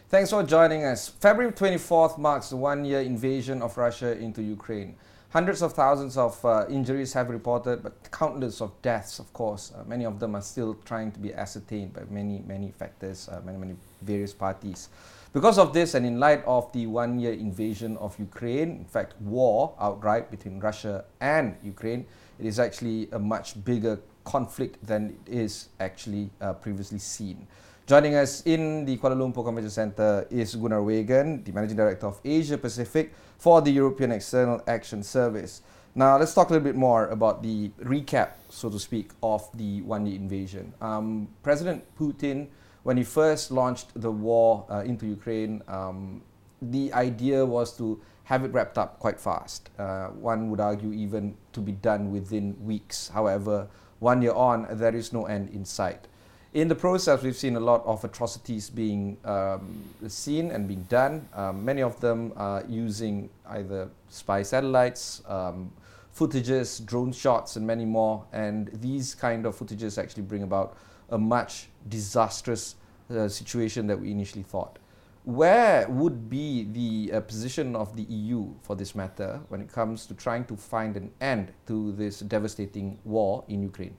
Thanks for joining us. February 24th marks the one-year invasion of Russia into Ukraine. Hundreds of thousands of injuries have reported, but countless of deaths, of course. Many of them are still trying to be ascertained by many factors, many various parties. Because of this, and in light of the one-year invasion of Ukraine, in fact, war outright between Russia and Ukraine, it is actually a much bigger conflict than it is actually previously seen. Joining us in the Kuala Lumpur Convention Centre is Gunnar Wagan, the Managing Director of Asia Pacific for the European External Action Service. Now, let's talk a little bit more about the recap, so to speak, of the one-year invasion. President Putin, when he first launched the war into Ukraine, the idea was to have it wrapped up quite fast. One would argue even to be done within weeks. However, 1 year on, there is no end in sight. In the process, we've seen a lot of atrocities being seen and being done. Many of them using either spy satellites, footages, drone shots, and many more. And these kind of footages actually bring about a much disastrous situation that we initially thought. Where would be the position of the EU for this matter when it comes to trying to find an end to this devastating war in Ukraine?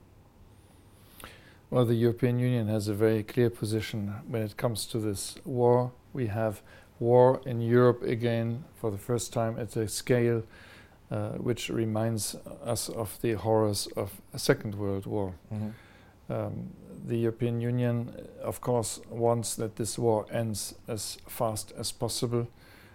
Well, the European Union has a very clear position when it comes to this war. We have war in Europe again for the first time at a scale which reminds us of the horrors of a Second World War. The European Union, of course, wants that this war ends as fast as possible.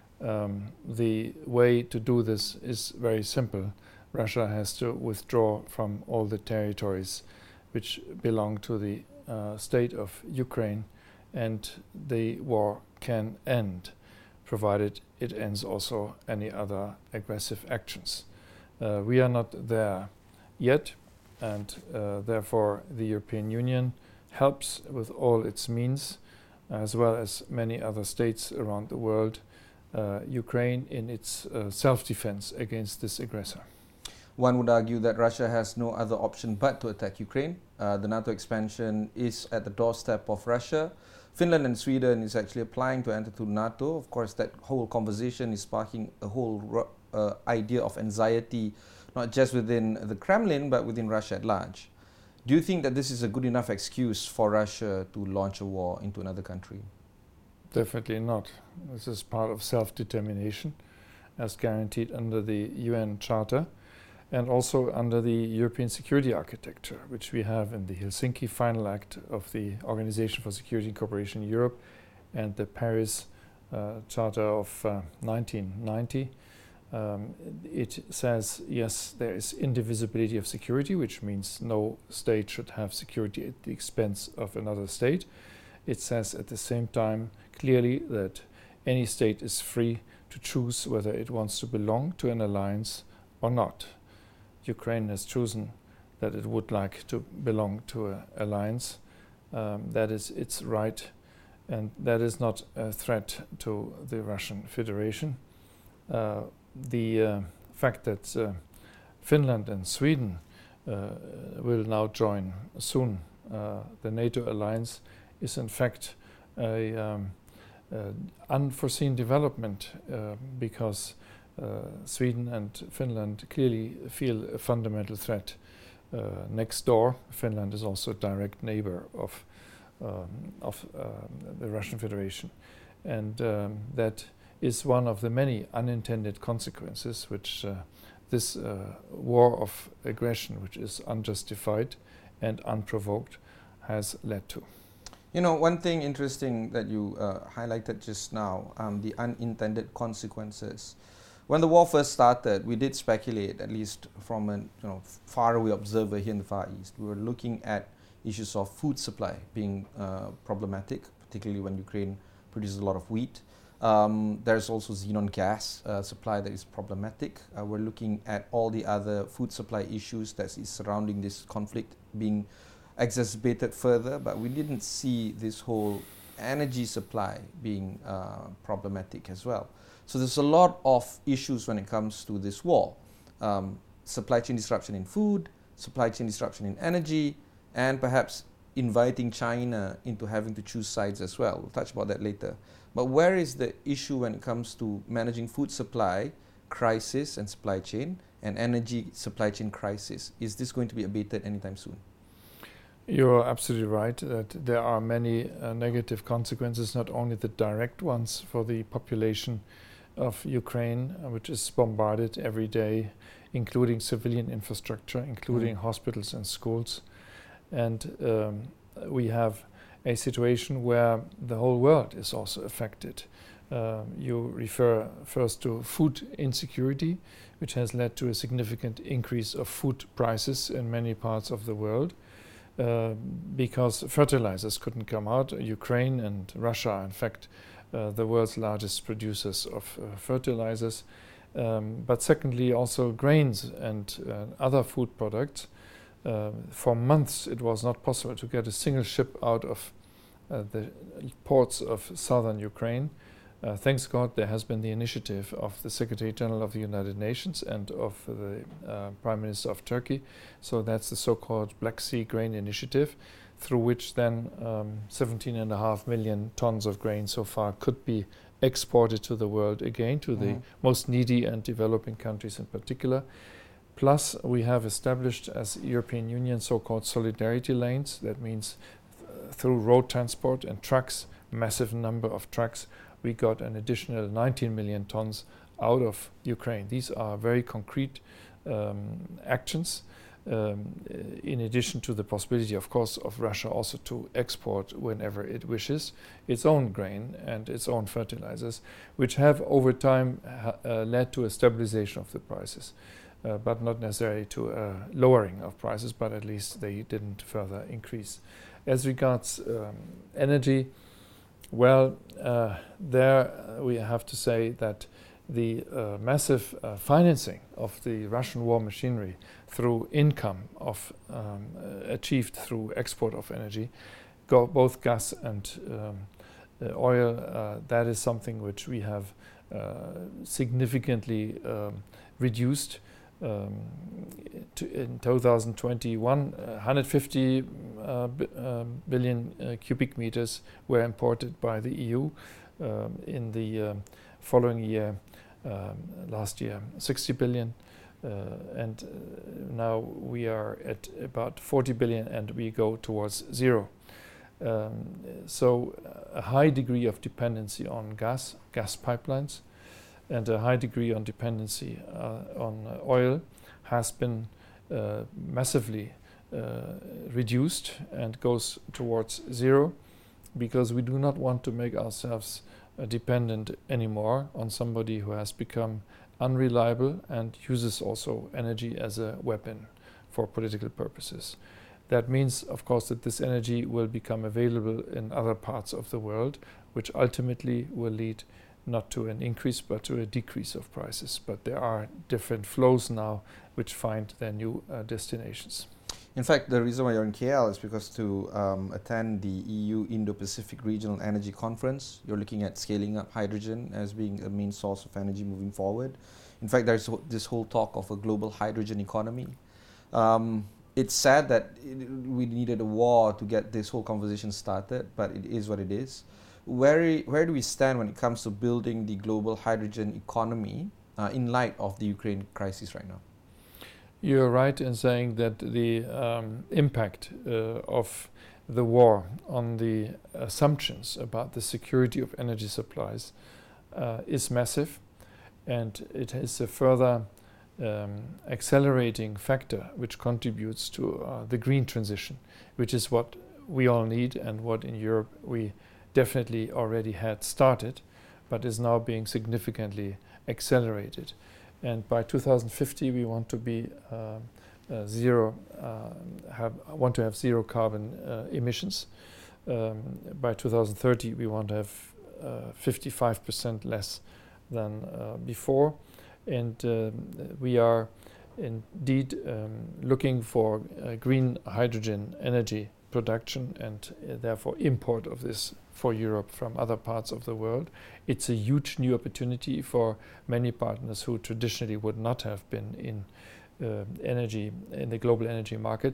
The way to do this is very simple. Russia has to withdraw from all the territories which belong to the state of Ukraine, and the war can end, provided it ends also any other aggressive actions. We are not there yet, and therefore the European Union helps with all its means, as well as many other states around the world, Ukraine in its self-defense against this aggressor. One would argue that Russia has no other option but to attack Ukraine. The NATO expansion is at the doorstep of Russia. Finland and Sweden is actually applying to enter to NATO. Of course, that whole conversation is sparking a whole idea of anxiety, not just within the Kremlin, but within Russia at large. Do you think that this is a good enough excuse for Russia to launch a war into another country? Definitely not. This is part of self-determination, as guaranteed under the UN Charter, and also under the European Security Architecture, which we have in the Helsinki Final Act of the Organization for Security and Cooperation in Europe and the Paris Charter of 1990. It says, yes, there is indivisibility of security, which means no state should have security at the expense of another state. It says at the same time clearly that any state is free to choose whether it wants to belong to an alliance or not. Ukraine has chosen that it would like to belong to an alliance. That is its right, and that is not a threat to the Russian Federation. The fact that Finland and Sweden will now join soon the NATO alliance is in fact an unforeseen development because Sweden and Finland clearly feel a fundamental threat next door. Finland is also a direct neighbor of the Russian Federation, and that is one of the many unintended consequences which this war of aggression, which is unjustified and unprovoked, has led to. You know, one thing interesting that you highlighted just now, the unintended consequences. When the war first started, we did speculate, at least from a faraway observer here in the Far East. We were looking at issues of food supply being problematic, particularly when Ukraine produces a lot of wheat. There's also xenon gas supply that is problematic. We're looking at all the other food supply issues that is surrounding this conflict being exacerbated further, but we didn't see this whole energy supply being problematic as well. So there's a lot of issues when it comes to this war. Supply chain disruption in food, supply chain disruption in energy, and perhaps inviting China into having to choose sides as well. We'll touch about that later. But where is the issue when it comes to managing food supply crisis and supply chain and energy supply chain crisis? Is this going to be abated anytime soon? You're absolutely right that there are many negative consequences, not only the direct ones for the population of Ukraine, which is bombarded every day, including civilian infrastructure, including hospitals and schools. And we have a situation where the whole world is also affected. You refer first to food insecurity, which has led to a significant increase of food prices in many parts of the world. Because fertilizers couldn't come out. Ukraine and Russia are in fact the world's largest producers of fertilizers. But secondly, also grains and other food products. For months it was not possible to get a single ship out of the ports of southern Ukraine. Thanks God there has been the initiative of the Secretary General of the United Nations and of the Prime Minister of Turkey. So that's the so-called Black Sea Grain Initiative, through which then 17.5 million tons of grain so far could be exported to the world again, to the most needy and developing countries in particular. Plus we have established as European Union so-called solidarity lanes. That means through road transport and trucks, massive number of trucks, we got an additional 19 million tons out of Ukraine. These are very concrete actions, in addition to the possibility, of course, of Russia also to export whenever it wishes its own grain and its own fertilizers, which have over time led to a stabilization of the prices, but not necessarily to a lowering of prices, but at least they didn't further increase. As regards energy, well, there we have to say that the massive financing of the Russian war machinery through income of achieved through export of energy, both gas and oil, that is something which we have significantly reduced. In 2021, 150 billion cubic meters were imported by the EU. In the following year, last year, 60 billion. And now we are at about 40 billion and we go towards zero. So a high degree of dependency on gas pipelines, and a high degree on dependency on oil has been massively reduced and goes towards zero, because we do not want to make ourselves dependent anymore on somebody who has become unreliable and uses also energy as a weapon for political purposes. That means, of course, that this energy will become available in other parts of the world, which ultimately will lead not to an increase but to a decrease of prices. But there are different flows now which find their new destinations. In fact, the reason why you're in KL is because to attend the EU Indo-Pacific Regional Energy Conference, you're looking at scaling up hydrogen as being a main source of energy moving forward. In fact, there's this whole talk of a global hydrogen economy. It's sad that we needed a war to get this whole conversation started, but it is what it is. Where do we stand when it comes to building the global hydrogen economy in light of the Ukraine crisis right now? You're right in saying that the impact of the war on the assumptions about the security of energy supplies is massive, and it is a further accelerating factor which contributes to the green transition, which is what we all need and what in Europe we definitely already had started, but is now being significantly accelerated. And by 2050, we want to be want to have zero carbon emissions. By 2030, we want to have 55% less than before, and we are indeed looking for green hydrogen energy production and therefore import of this for Europe from other parts of the world. It's a huge new opportunity for many partners who traditionally would not have been in energy, in the global energy market.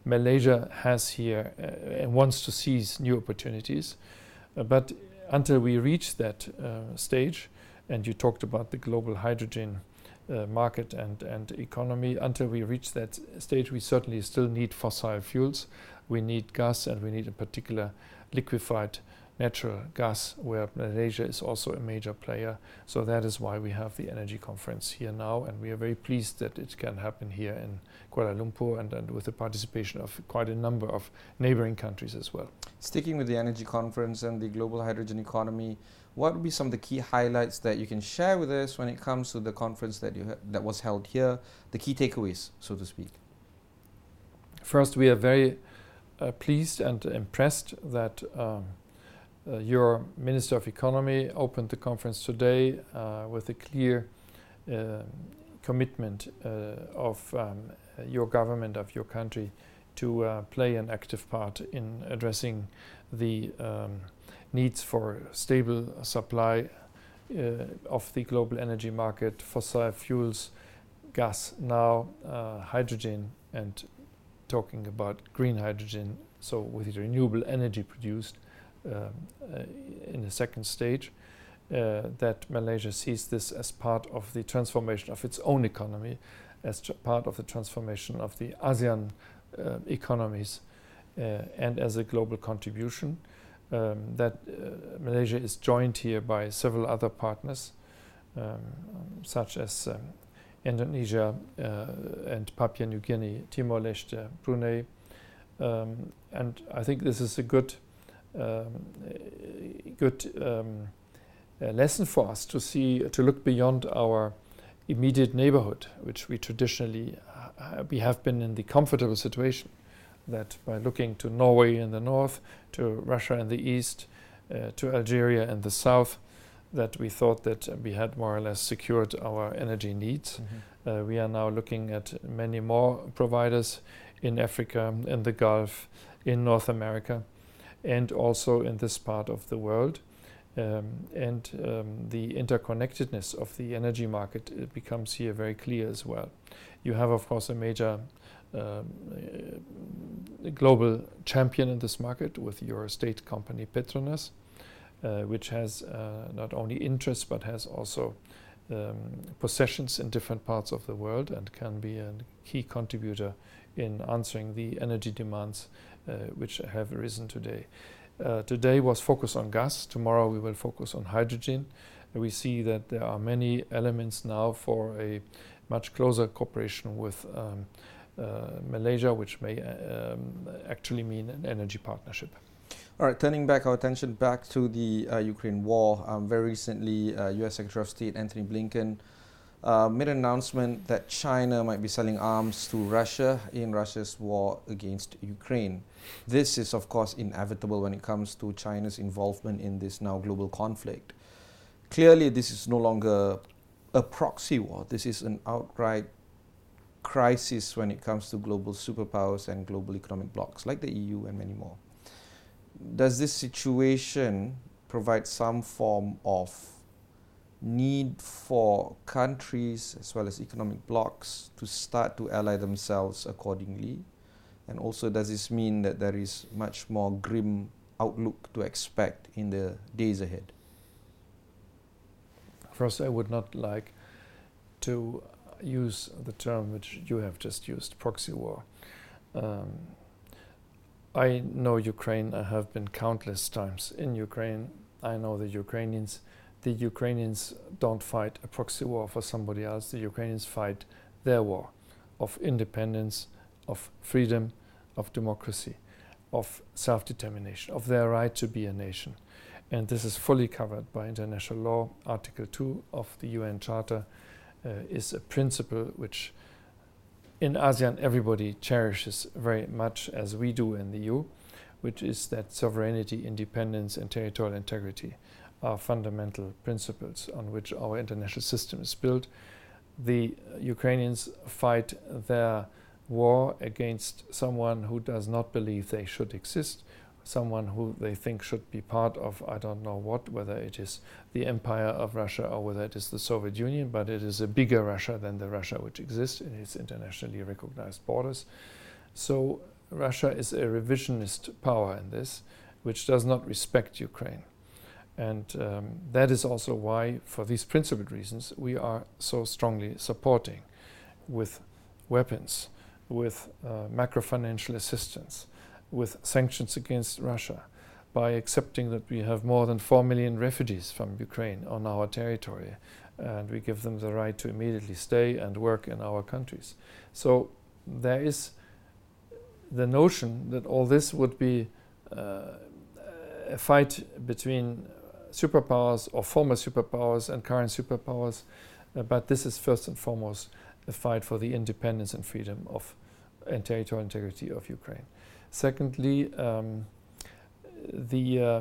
Malaysia has here and wants to seize new opportunities. But until we reach that stage, and you talked about the global hydrogen market and economy, until we reach that stage, we certainly still need fossil fuels. We need gas, and we need in particular liquefied natural gas, where Malaysia is also a major player. So that is why we have the energy conference here now, and we are very pleased that it can happen here in Kuala Lumpur and with the participation of quite a number of neighboring countries as well. Sticking with the energy conference and the global hydrogen economy, what would be some of the key highlights that you can share with us when it comes to the conference that was held here, the key takeaways, so to speak? First, we are very pleased and impressed that your Minister of Economy opened the conference today with a clear commitment of your government, of your country, to play an active part in addressing the needs for stable supply of the global energy market, fossil fuels, gas now, hydrogen, and talking about green hydrogen, so with renewable energy produced in the second stage, that Malaysia sees this as part of the transformation of its own economy, as part of the transformation of the ASEAN economies, and as a global contribution. That Malaysia is joined here by several other partners, such as Indonesia and Papua New Guinea, Timor-Leste, Brunei, and I think this is a good lesson for us to look beyond our immediate neighborhood, which we traditionally we have been in the comfortable situation that by looking to Norway in the north, to Russia in the east, to Algeria in the south, that we thought that we had more or less secured our energy needs. Mm-hmm. We are now looking at many more providers in Africa, in the Gulf, in North America, and also in this part of the world. The interconnectedness of the energy market becomes here very clear as well. You have, of course, a major global champion in this market with your state company Petronas, which has not only interests but has also possessions in different parts of the world and can be a key contributor in answering the energy demands which have arisen today. Today was focused on gas. Tomorrow we will focus on hydrogen. We see that there are many elements now for a much closer cooperation with Malaysia, which may actually mean an energy partnership. All right, turning back our attention back to the Ukraine war. Very recently, U.S. Secretary of State Antony Blinken made an announcement that China might be selling arms to Russia in Russia's war against Ukraine. This is, of course, inevitable when it comes to China's involvement in this now global conflict. Clearly, this is no longer a proxy war. This is an outright crisis when it comes to global superpowers and global economic blocs like the EU and many more. Does this situation provide some form of need for countries as well as economic blocs to start to ally themselves accordingly? And also, does this mean that there is much more grim outlook to expect in the days ahead? First, I would not like to use the term which you have just used, proxy war. I know Ukraine. I have been countless times in Ukraine. I know the Ukrainians. The Ukrainians don't fight a proxy war for somebody else. The Ukrainians fight their war of independence, of freedom, of democracy, of self-determination, of their right to be a nation. And this is fully covered by international law. Article 2 of the UN Charter is a principle which in ASEAN everybody cherishes very much, as we do in the EU, which is that sovereignty, independence, and territorial integrity are fundamental principles on which our international system is built. The Ukrainians fight their war against someone who does not believe they should exist, someone who they think should be part of, I don't know what, whether it is the empire of Russia or whether it is the Soviet Union, but it is a bigger Russia than the Russia which exists in its internationally recognized borders. So Russia is a revisionist power in this, which does not respect Ukraine. And that is also why, for these principled reasons, we are so strongly supporting with weapons, with macro-financial assistance, with sanctions against Russia, by accepting that we have more than 4 million refugees from Ukraine on our territory, and we give them the right to immediately stay and work in our countries. So there is the notion that all this would be a fight between superpowers or former superpowers and current superpowers, but this is first and foremost a fight for the independence and freedom of and territorial integrity of Ukraine. Secondly, the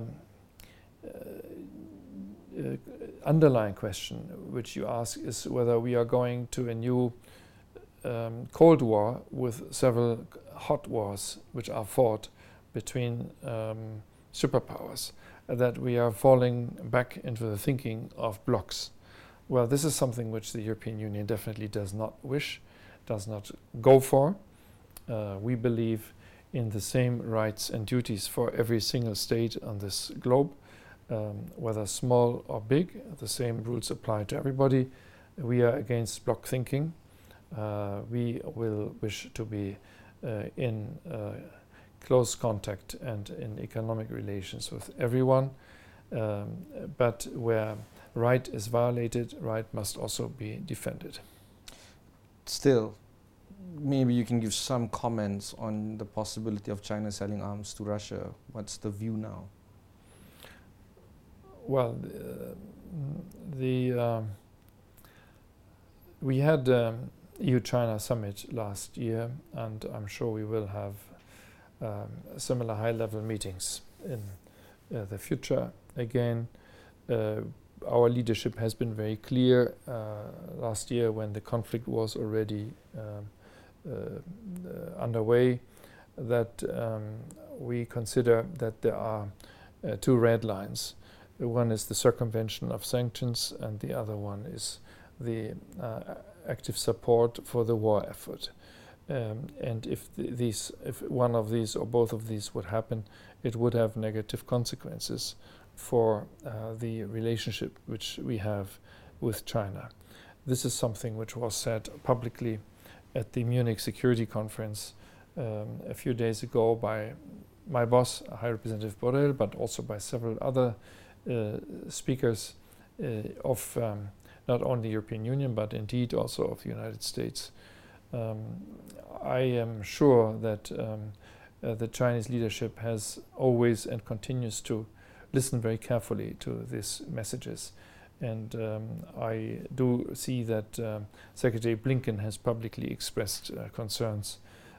underlying question which you ask is whether we are going to a new Cold War with several hot wars which are fought between superpowers, that we are falling back into the thinking of blocs. Well, this is something which the European Union definitely does not wish, does not go for. We believe in the same rights and duties for every single state on this globe, whether small or big. The same rules apply to everybody. We are against bloc thinking. We will wish to be in close contact and in economic relations with everyone. But where right is violated, right must also be defended. Still, maybe you can give some comments on the possibility of China selling arms to Russia. What's the view now? Well, we had EU-China summit last year, and I'm sure we will have similar high-level meetings in the future. Again, our leadership has been very clear last year when the conflict was already underway, that we consider that there are two red lines. One is the circumvention of sanctions, and the other one is the active support for the war effort. And if one of these or both of these would happen, it would have negative consequences for the relationship which we have with China. This is something which was said publicly at the Munich Security Conference a few days ago by my boss, High Representative Borrell, but also by several other speakers of not only the European Union, but indeed also of the United States. I am sure that the Chinese leadership has always and continues to listen very carefully to these messages. And I do see that Secretary Blinken has publicly expressed concerns.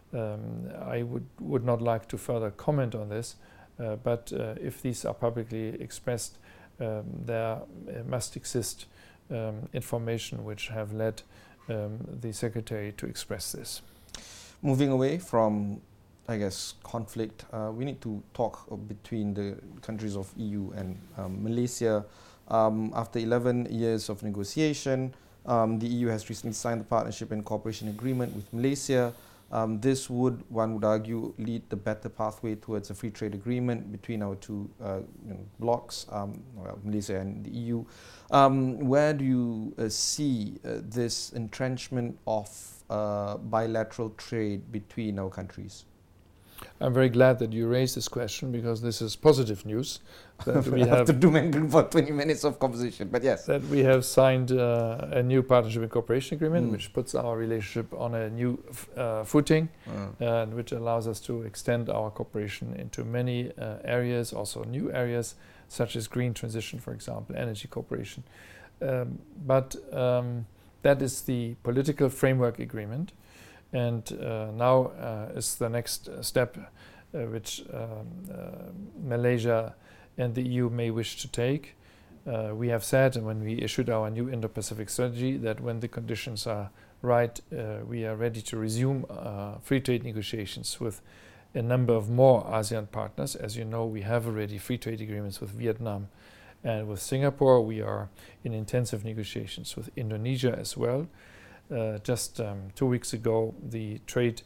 I would not like to further comment on this, but if these are publicly expressed, there must exist information which have led the Secretary to express this. Moving away from, I guess, conflict, we need to talk between the countries of EU and Malaysia. After 11 years of negotiation, the EU has recently signed the Partnership and Cooperation Agreement with Malaysia. This would, one would argue, lead the better pathway towards a free trade agreement between our two blocs, Malaysia and the EU. Where do you see this entrenchment of bilateral trade between our countries? I'm very glad that you raised this question, because this is positive news. That we have to do Mandarin for 20 minutes of conversation, but yes. That we have signed a new partnership and cooperation agreement, which puts our relationship on a new footing, and which allows us to extend our cooperation into many areas, also new areas, such as green transition, for example, energy cooperation. But that is the political framework agreement. And now is the next step which Malaysia and the EU may wish to take. We have said, and when we issued our new Indo-Pacific strategy, that when the conditions are right, we are ready to resume free trade negotiations with a number of more ASEAN partners. As you know, we have already free trade agreements with Vietnam and with Singapore. We are in intensive negotiations with Indonesia as well. Just 2 weeks ago, the Trade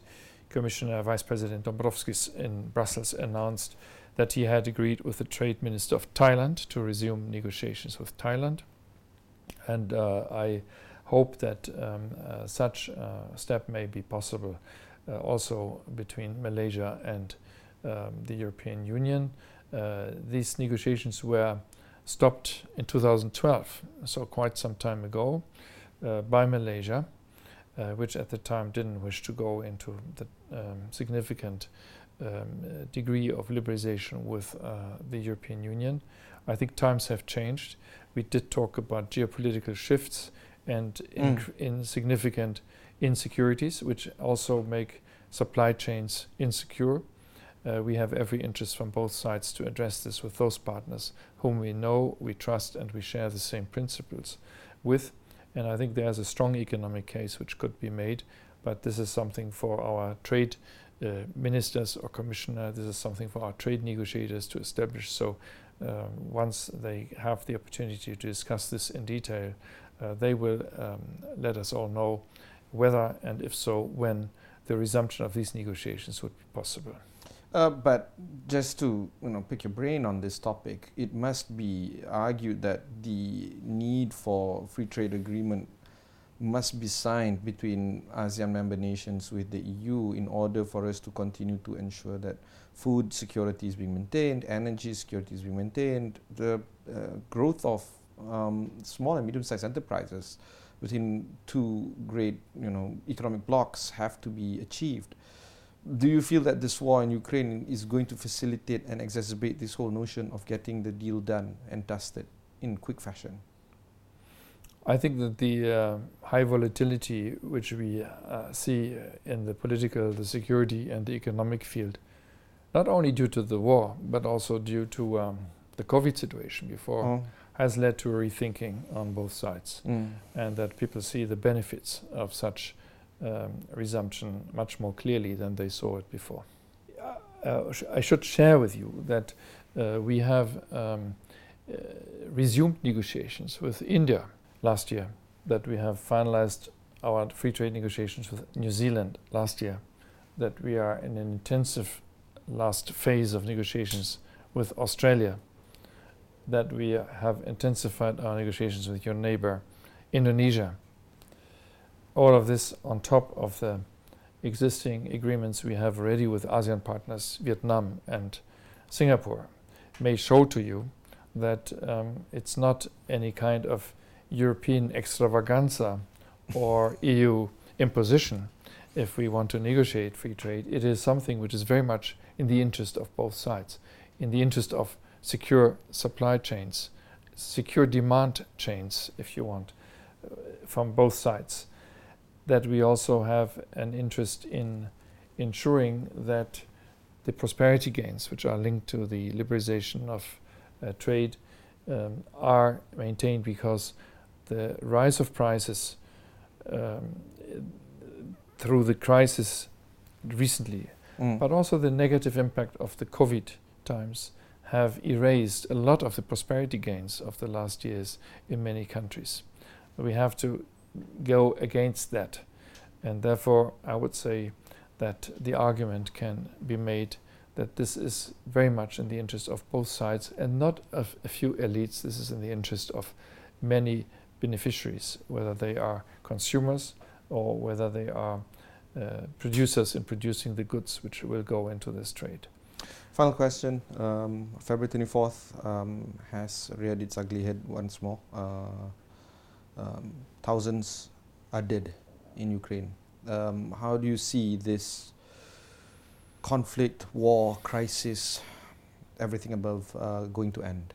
Commissioner Vice President Dombrovskis in Brussels announced that he had agreed with the Trade Minister of Thailand to resume negotiations with Thailand. And I hope that such a step may be possible also between Malaysia and the European Union. These negotiations were stopped in 2012, so quite some time ago, by Malaysia, which at the time didn't wish to go into the significant degree of liberalization with the European Union. I think times have changed. We did talk about geopolitical shifts and in significant insecurities, which also make supply chains insecure. We have every interest from both sides to address this with those partners whom we know, we trust, and we share the same principles with. And I think there's a strong economic case which could be made, but this is something for our trade ministers or commissioner. This is something for our trade negotiators to establish. So once they have the opportunity to discuss this in detail, they will let us all know whether, and if so, when the resumption of these negotiations would be possible. But just to pick your brain on this topic, it must be argued that the need for free trade agreement must be signed between ASEAN member nations with the EU in order for us to continue to ensure that food security is being maintained, energy security is being maintained, the growth of small and medium-sized enterprises within two great economic blocs have to be achieved. Do you feel that this war in Ukraine is going to facilitate and exacerbate this whole notion of getting the deal done and dusted in quick fashion? I think that the high volatility which we see in the political, the security and the economic field, not only due to the war, but also due to the COVID situation before, has led to a rethinking on both sides, and that people see the benefits of such resumption much more clearly than they saw it before. I should share with you that we have resumed negotiations with India last year, that we have finalized our free trade negotiations with New Zealand last year, that we are in an intensive last phase of negotiations with Australia, that we have intensified our negotiations with your neighbor, Indonesia. All of this on top of the existing agreements we have already with ASEAN partners, Vietnam and Singapore, may show to you that it's not any kind of European extravaganza or EU imposition if we want to negotiate free trade. It is something which is very much in the interest of both sides, in the interest of secure supply chains, secure demand chains, if you want, from both sides. That we also have an interest in ensuring that the prosperity gains, which are linked to the liberalization of trade, are maintained, because the rise of prices through the crisis recently, but also the negative impact of the COVID times, have erased a lot of the prosperity gains of the last years in many countries. We have to go against that, and therefore I would say that the argument can be made that this is very much in the interest of both sides and not of a few elites. This is in the interest of many beneficiaries, whether they are consumers or whether they are producers in producing the goods which will go into this trade. Final question. February 24th has reared its ugly head once more. Thousands are dead in Ukraine. How do you see this conflict, war, crisis, everything above going to end?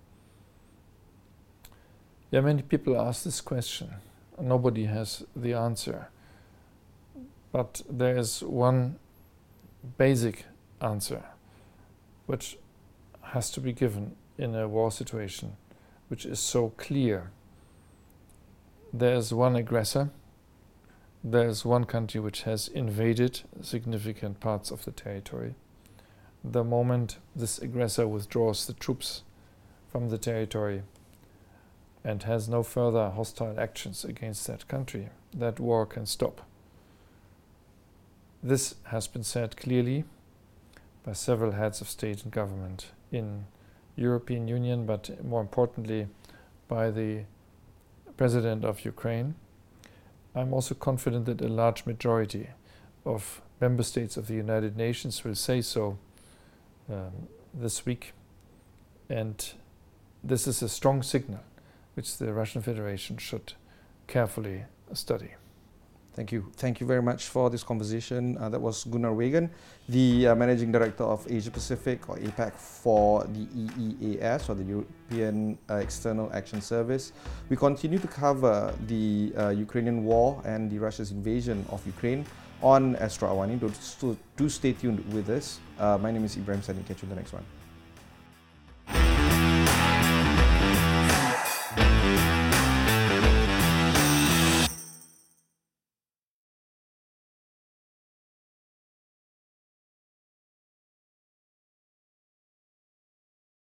Yeah, many people ask this question. Nobody has the answer. But there is one basic answer which has to be given in a war situation, which is so clear. There is one aggressor. There is one country which has invaded significant parts of the territory. The moment this aggressor withdraws the troops from the territory and has no further hostile actions against that country, that war can stop. This has been said clearly by several heads of state and government in European Union, but more importantly by the President of Ukraine. I'm also confident that a large majority of member states of the United Nations will say so this week, and this is a strong signal which the Russian Federation should carefully study. Thank you. Thank you very much for this conversation. That was Gunnar Wegen, the Managing Director of Asia Pacific, or APAC, for the EEAS, or the European External Action Service. We continue to cover the Ukrainian war and the Russia's invasion of Ukraine on Astro Awani. Do stay tuned with us. My name is Ibrahim Sani. Catch you in the next one.